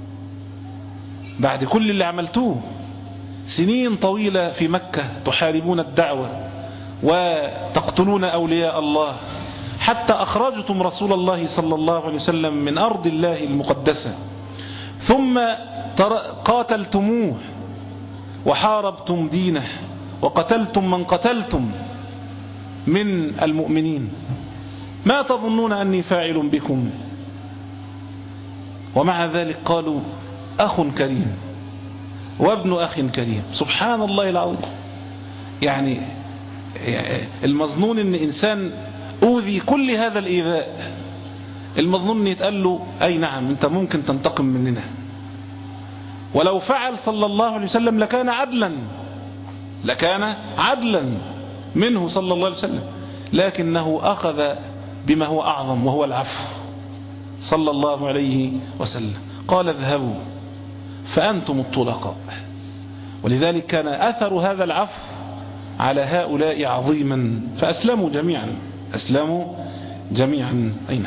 بعد كل اللي عملتوه، سنين طويلة في مكة تحاربون الدعوة وتقتلون أولياء الله حتى أخرجتم رسول الله صلى الله عليه وسلم من أرض الله المقدسة، ثم قاتلتموه وحاربتم دينه وقتلتم من قتلتم من المؤمنين، ما تظنون أني فاعل بكم؟ ومع ذلك قالوا أخ كريم وابن أخ كريم. سبحان الله العظيم. يعني المظنون أن إنسان أوذي كل هذا الإيذاء، المظنون يتقال له أي نعم أنت ممكن تنتقم مننا، ولو فعل صلى الله عليه وسلم لكان عدلا لكان عدلا منه صلى الله عليه وسلم، لكنه أخذ بما هو أعظم وهو العفو صلى الله عليه وسلم. قال اذهبوا فأنتم الطلقاء. ولذلك كان أثر هذا العفو على هؤلاء عظيما فأسلموا جميعا أسلموا جميعا أين.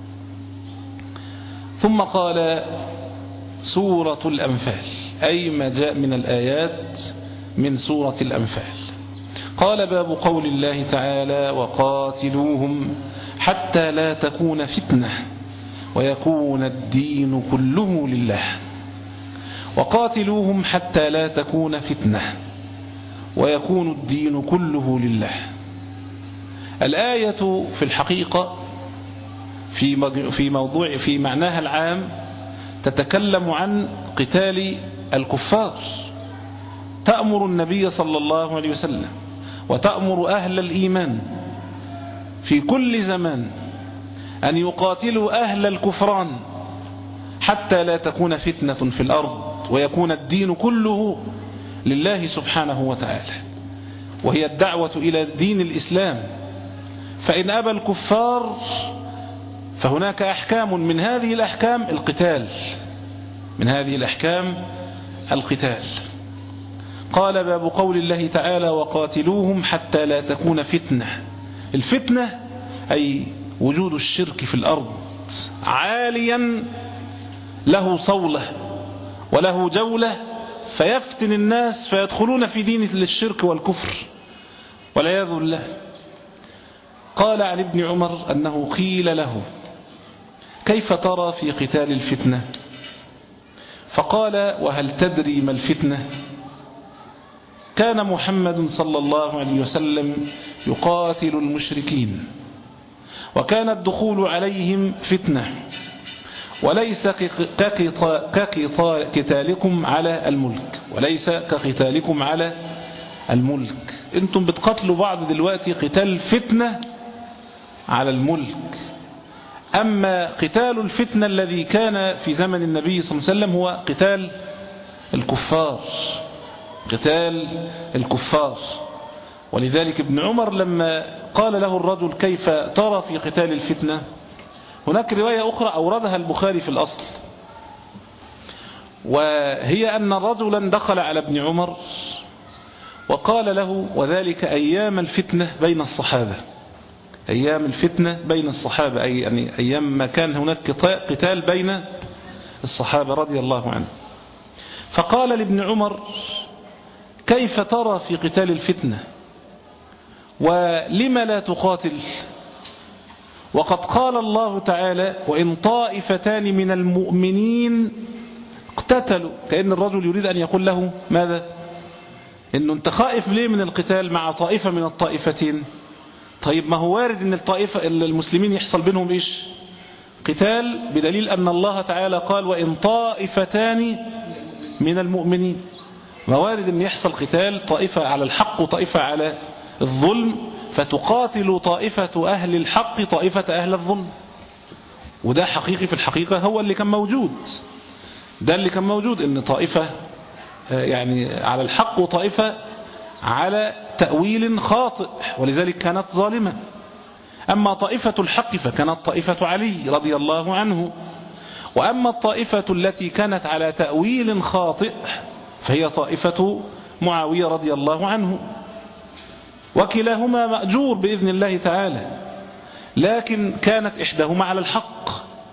ثم قال سورة الأنفال أي ما جاء من الآيات من سورة الأنفال. قال باب قول الله تعالى وقاتلوهم حتى لا تكون فتنة ويكون الدين كله لله. وقاتلوهم حتى لا تكون فتنة ويكون الدين كله لله. الآية في الحقيقة في في موضوع في معناها العام تتكلم عن قتال الكفار، تأمر النبي صلى الله عليه وسلم وتأمر أهل الإيمان في كل زمان أن يقاتلوا أهل الكفران حتى لا تكون فتنة في الأرض ويكون الدين كله لله سبحانه وتعالى، وهي الدعوة إلى دين الإسلام. فإن أبى الكفار فهناك أحكام، من هذه الأحكام القتال، من هذه الأحكام القتال. قال باب قول الله تعالى وقاتلوهم حتى لا تكون فتنة. الفتنة أي وجود الشرك في الأرض عاليا له صولة وله جولة، فيفتن الناس فيدخلون في دين الشرك والكفر والعياذ بالله. قال عن ابن عمر أنه قيل له كيف ترى في قتال الفتنة؟ فقال وهل تدري ما الفتنة؟ كان محمد صلى الله عليه وسلم يقاتل المشركين، وكان الدخول عليهم فتنة، وليس كقتالكم على الملك، وليس كقتالكم على الملك. انتم بتقتلوا بعض دلوقتي قتال فتنة على الملك، أما قتال الفتنة الذي كان في زمن النبي صلى الله عليه وسلم هو قتال الكفار، قتال الكفار. ولذلك ابن عمر لما قال له الرجل كيف ترى في قتال الفتنة، هناك رواية أخرى أوردها البخاري في الأصل، وهي أن رجلا دخل على ابن عمر وقال له وذلك أيام الفتنة بين الصحابة، أيام الفتنة بين الصحابة، أي يعني أيام ما كان هناك قتال بين الصحابة رضي الله عنه. فقال لابن عمر كيف ترى في قتال الفتنة ولم لا تقاتل؟ وقد قال الله تعالى وإن طائفتان من المؤمنين اقتتلوا، كأن الرجل يريد أن يقول له ماذا؟ إنه انت خائف ليه من القتال مع طائفة من الطائفتين؟ طيب ما هو وارد ان الطائفة المسلمين يحصل بينهم ايش؟ قتال، بدليل أن الله تعالى قال وإن طائفتان من المؤمنين، ما وارد أن يحصل قتال، طائفة على الحق وطائفة على الظلم، فتقاتل طائفة أهل الحق طائفة أهل الظلم. وده حقيقي في الحقيقة هو اللي كان موجود، ده اللي كان موجود، ان طائفة يعني على الحق وطائفة على تأويل خاطئ، ولذلك كانت ظالمة. أما طائفة الحق فكانت طائفة علي رضي الله عنه، وأما الطائفة التي كانت على تأويل خاطئ فهي طائفة معاوية رضي الله عنه، وكلاهما مأجور بإذن الله تعالى، لكن كانت إحداهما على الحق،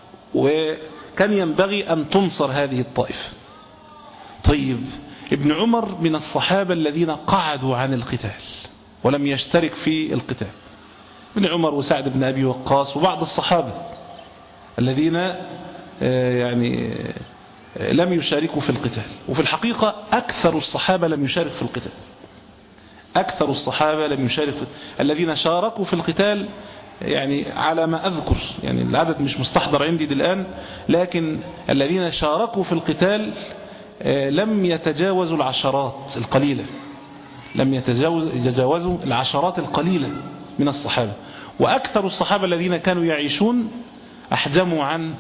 وكان ينبغي أن تنصر هذه الطائفة. طيب ابن عمر من الصحابة الذين قعدوا عن القتال ولم يشترك في القتال، ابن عمر وسعد بن أبي وقاص وبعض الصحابة الذين يعني لم يشاركوا في القتال. وفي الحقيقة أكثر الصحابة لم يشارك في القتال، أكثر الصحابة لم يشارك في الذين شاركوا في القتال، يعني على ما أذكر، يعني العدد مش مستحضر عندي الآن، لكن الذين شاركوا في القتال لم يتجاوزوا العشرات القليلة، لم يتجاوزوا العشرات القليلة من الصحابة. وأكثر الصحابة الذين كانوا يعيشون أحجموا عن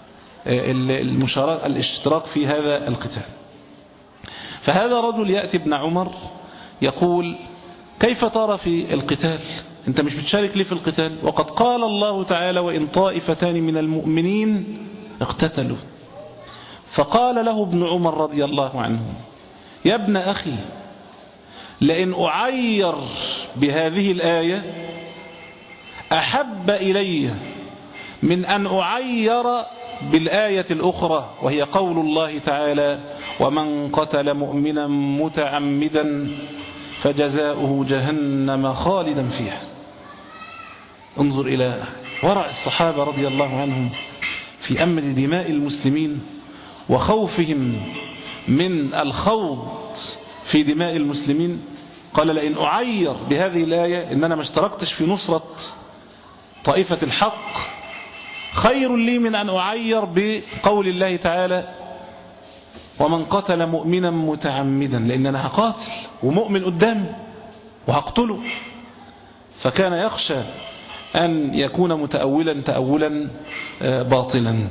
المشاركة الاشتراك في هذا القتال. فهذا رجل يأتي ابن عمر يقول كيف ترى في القتال؟ أنت مش بتشارك ليه في القتال؟ وقد قال الله تعالى وإن طائفتان من المؤمنين اقتتلوا. فقال له ابن عمر رضي الله عنه يا ابن أخي لئن أعير بهذه الآية أحب إلي من أن أعير بالآية الأخرى، وهي قول الله تعالى ومن قتل مؤمنا متعمدا فجزاؤه جهنم خالدا فيها. انظر إلى ورع الصحابة رضي الله عنهم في أمر دماء المسلمين وخوفهم من الخوض في دماء المسلمين. قال لئن أعير بهذه الآية إن أنا ما اشتركتش في نصرة طائفة الحق خير لي من أن أعير بقول الله تعالى ومن قتل مؤمنا متعمدا، لأن أنا هقاتل ومؤمن قدامي وهقتله. فكان يخشى أن يكون متأولا تأولا باطلا.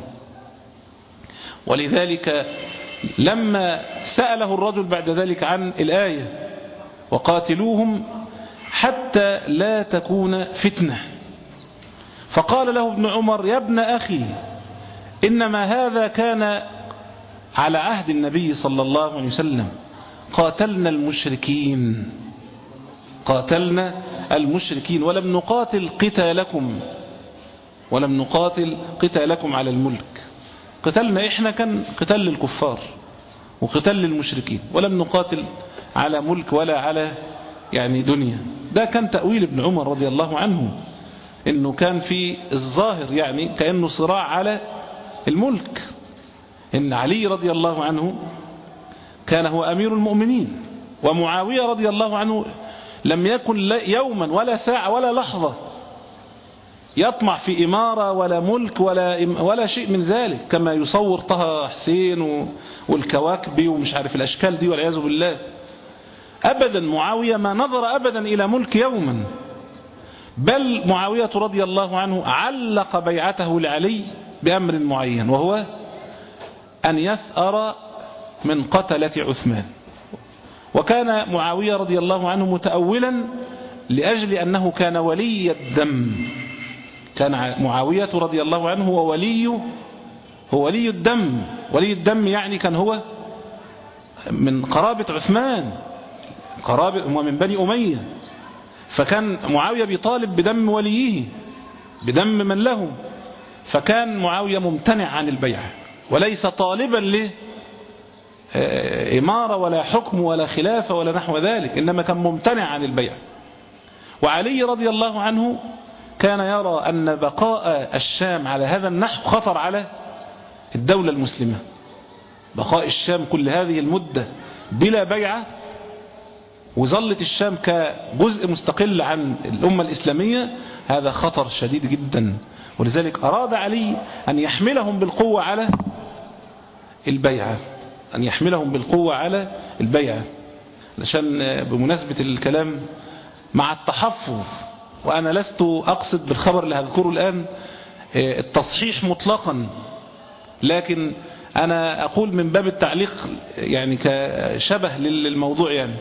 ولذلك لما سأله الرجل بعد ذلك عن الآية وقاتلوهم حتى لا تكون فتنة، فقال له ابن عمر: يا ابن أخي، إنما هذا كان على عهد النبي صلى الله عليه وسلم، قاتلنا المشركين قاتلنا المشركين ولم نقاتل قتالكم ولم نقاتل قتالكم على الملك. قتلنا إحنا كان قتال للكفار وقتال للمشركين، ولم نقاتل على ملك ولا على يعني دنيا. ده كان تأويل ابن عمر رضي الله عنه، إنه كان في الظاهر يعني كأنه صراع على الملك، إن علي رضي الله عنه كان هو أمير المؤمنين، ومعاوية رضي الله عنه لم يكن يوما ولا ساعة ولا لحظة يطمع في إمارة ولا ملك ولا ولا شيء من ذلك، كما يصور طه حسين والكواكبي ومش عارف الأشكال دي والعياذ بالله. أبدا معاوية ما نظر أبدا إلى ملك يوما، بل معاوية رضي الله عنه علق بيعته لعلي بأمر معين، وهو أن يثأر من قتلة عثمان. وكان معاوية رضي الله عنه متأولا لأجل أنه كان ولي الدم. كان معاوية رضي الله عنه هو ولي هو ولي الدم. ولي الدم يعني كان هو من قرابة عثمان، قرابة هو من بني أمية، فكان معاوية بيطالب بدم وليه، بدم من له. فكان معاوية ممتنع عن البيعة، وليس طالبا له إمارة ولا حكم ولا خلافة ولا نحو ذلك، إنما كان ممتنع عن البيعة. وعلي رضي الله عنه كان يرى أن بقاء الشام على هذا النحو خطر على الدولة المسلمة. بقاء الشام كل هذه المدة بلا بيعة، وظلت الشام كجزء مستقل عن الأمة الإسلامية، هذا خطر شديد جدا. ولذلك أراد علي أن يحملهم بالقوة على البيعة أن يحملهم بالقوة على البيعة عشان بمناسبة الكلام مع التحفظ، وأنا لست أقصد بالخبر اللي هذكره الآن التصحيح مطلقا، لكن أنا أقول من باب التعليق يعني كشبه للموضوع، يعني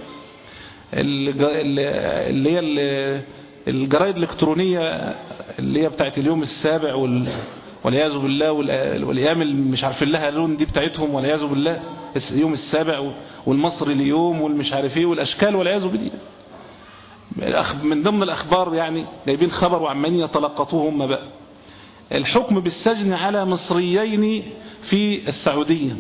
اللي هي الجرائد الإلكترونية اللي هي بتاعت اليوم السابع والعياذ بالله، والأيام اللي مش عارفين لها لون دي بتاعتهم والعياذ بالله، اليوم السابع والمصري اليوم والمش عارف ايه والأشكال والعياذ بالله. من ضمن الأخبار يعني جايبين خبر وعمالين يتلقطوه هم بقى: الحكم بالسجن على مصريين في السعودية،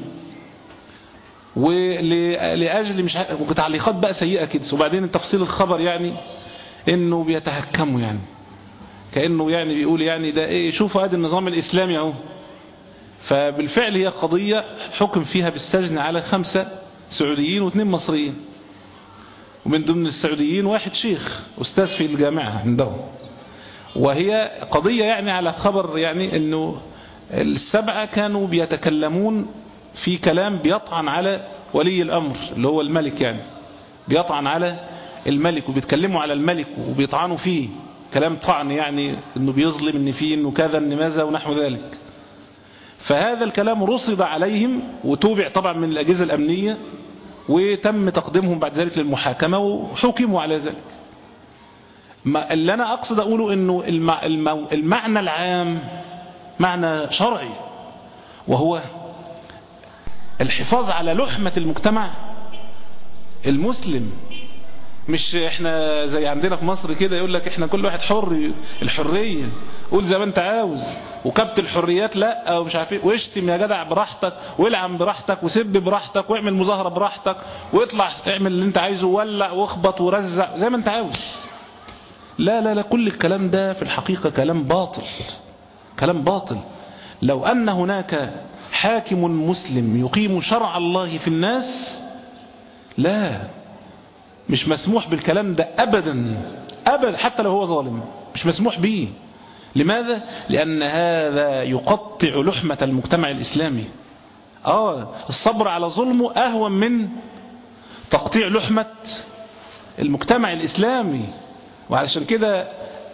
ولأجل مش تعليقات بقى سيئة كده. وبعدين تفصيل الخبر يعني انه بيتهكموا، يعني كأنه يعني بيقول يعني ده ايه، شوفوا ادي النظام الإسلامي اهو. فبالفعل هي قضية حكم فيها بالسجن على خمسة سعوديين واثنين مصريين، ومن ضمن السعوديين واحد شيخ أستاذ في الجامعة عندهم. وهي قضية يعني على خبر يعني انه السبعة كانوا بيتكلمون في كلام بيطعن على ولي الأمر اللي هو الملك، يعني بيطعن على الملك وبيتكلموا على الملك وبيطعنوا فيه كلام طعن، يعني انه بيظلم، ان فيه انه كذا، ان ماذا ونحو ذلك. فهذا الكلام رصد عليهم وتوبع طبعا من الأجهزة الأمنية، وتم تقديمهم بعد ذلك للمحاكمة وحكموا على ذلك. ما اللي أنا أقصد أقوله أنه المعنى العام معنى شرعي، وهو الحفاظ على لحمة المجتمع المسلم. مش احنا زي عندنا في مصر كده يقول لك احنا كل واحد حر، الحرية قول زي ما انت عاوز، وكبت الحريات لا ومش عارف ايه، واشتم يا جدع براحتك، والعن براحتك، وسب براحتك، واعمل مظاهرة براحتك، واطلع اعمل اللي انت عايزه، ولع واخبط ورزع زي ما انت عاوز. لا لا لا، كل الكلام ده في الحقيقة كلام باطل، كلام باطل. لو أن هناك حاكم مسلم يقيم شرع الله في الناس، لا، مش مسموح بالكلام ده أبدا أبدا، حتى لو هو ظالم مش مسموح به. لماذا؟ لأن هذا يقطع لحمة المجتمع الإسلامي. آه الصبر على ظلمه أهون من تقطيع لحمة المجتمع الإسلامي. وعلشان كده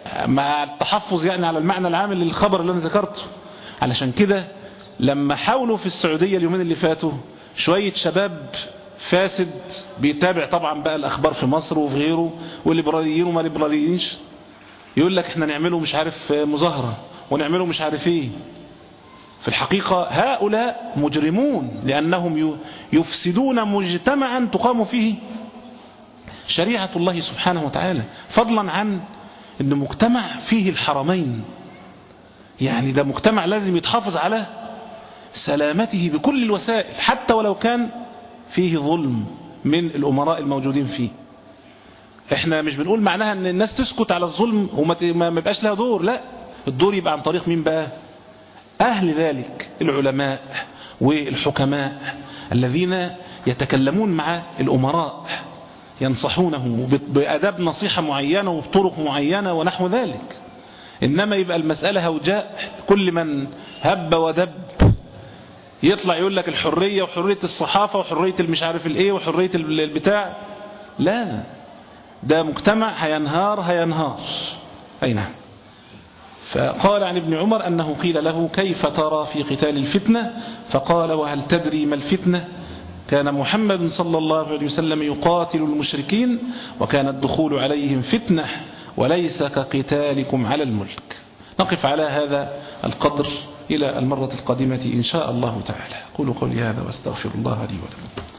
مع التحفظ يعني على المعنى العام للخبر اللي أنا ذكرته. علشان كده لما حاولوا في السعودية اليومين اللي فاتوا شوية شباب فاسد بيتابع طبعا بقى الأخبار في مصر وفي غيره، والليبراليين وما ليبراليينش، يقول لك احنا نعمله مش عارف مظاهرة ونعمله مش عارف ايه. في الحقيقة هؤلاء مجرمون، لأنهم يفسدون مجتمعا تقام فيه شريعة الله سبحانه وتعالى، فضلا عن أن مجتمع فيه الحرمين. يعني ده مجتمع لازم يتحافظ على سلامته بكل الوسائل، حتى ولو كان فيه ظلم من الأمراء الموجودين فيه. احنا مش بنقول معناها ان الناس تسكت على الظلم وما ما يبقاش لها دور، لا، الدور يبقى عن طريق مين بقى؟ أهل ذلك، العلماء والحكماء الذين يتكلمون مع الأمراء ينصحونه بأداب نصيحة معينة وبطرق معينة ونحو ذلك. إنما يبقى المسألة هوجاء، كل من هب ودب يطلع يقول لك الحرية وحرية الصحافة وحرية المش عارف الايه وحرية البتاع. لا، ده مجتمع هينهار هينهار. أي نعم. فقال عن ابن عمر أنه قيل له كيف ترى في قتال الفتنة؟ فقال وهل تدري ما الفتنة؟ كان محمد صلى الله عليه وسلم يقاتل المشركين وكان الدخول عليهم فتنة وليس كقتالكم على الملك. نقف على هذا القدر إلى المرة القادمة إن شاء الله تعالى. قولوا قولي هذا واستغفر الله لي ولكم.